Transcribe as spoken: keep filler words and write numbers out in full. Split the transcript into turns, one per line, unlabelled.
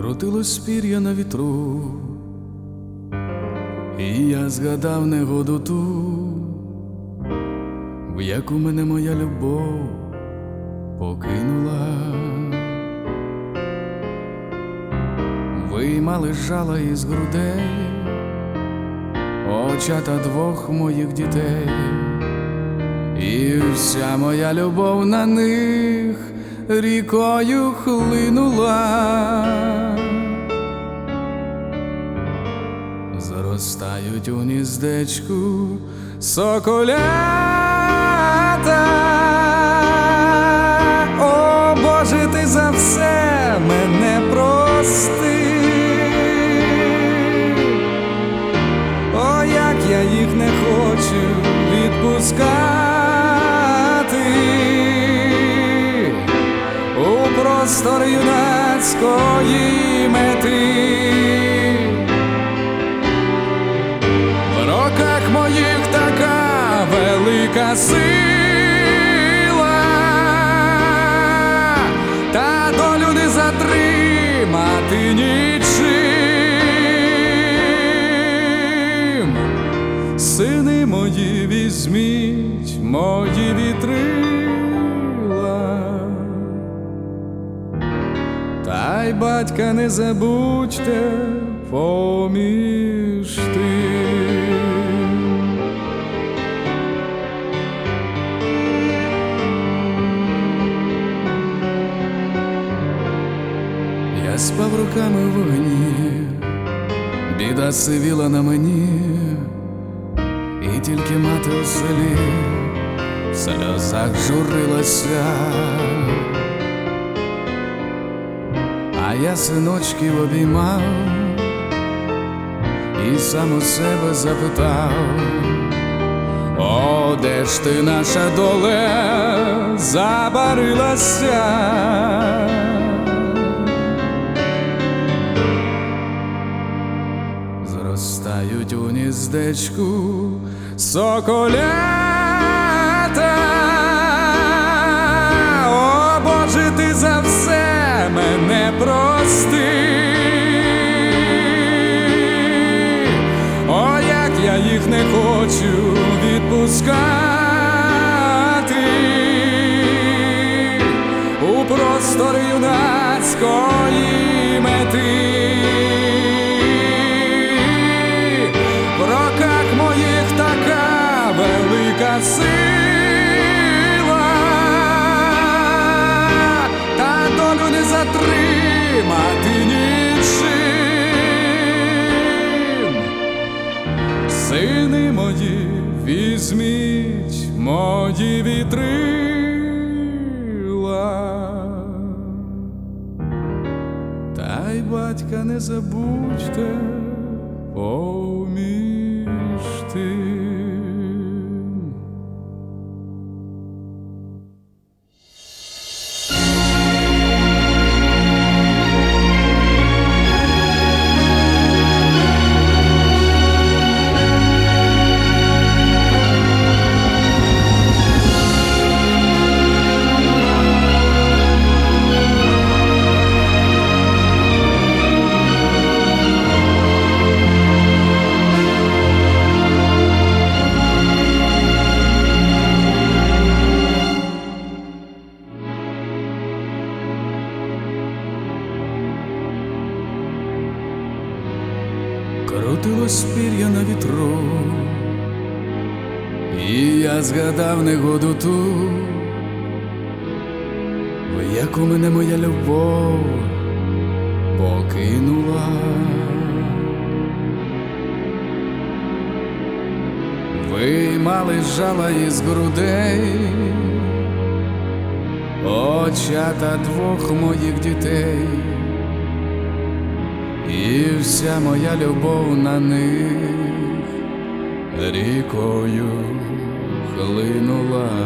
Крутилось пір'я на вітру, і я згадав негоду ту, в яку мене моя любов покинула. Виймали жала із грудей очата двох моїх дітей, і вся моя любов на них рікою хлинула. Зростають у гніздечку соколята. О, Боже, ти за все мене прости. О, як я їх не хочу відпускати. У простор юнацької мети. В роках моїх така велика сила, та долю не затримати нічим. Сини мої, візьміть мої вітрила, та й батька не забудьте поміж тим. Я спав руками в вогні, біда сивіла на мені, і тільки мати у селі в сльозах журилася. А я синочків обіймав і сам у себе запитав: о, де ж ти, наша доле, забарилася? Зростають у гніздечку соколята. О, Боже, ти за все мене прости. О, як я їх не хочу відпускати. У простор юнацької мети. В роках моїх така велика сила, та долю не затримати нічим. Сини мої, візьміть мої вітрила, та й батька не забудьте поміж тим. Крутилось пір'я на вітру, і я згадав негоду ту, в яку мене моя любов покинула. Виймали жала із грудей очата двох моїх дітей, і вся моя любов на них рікою хлинула.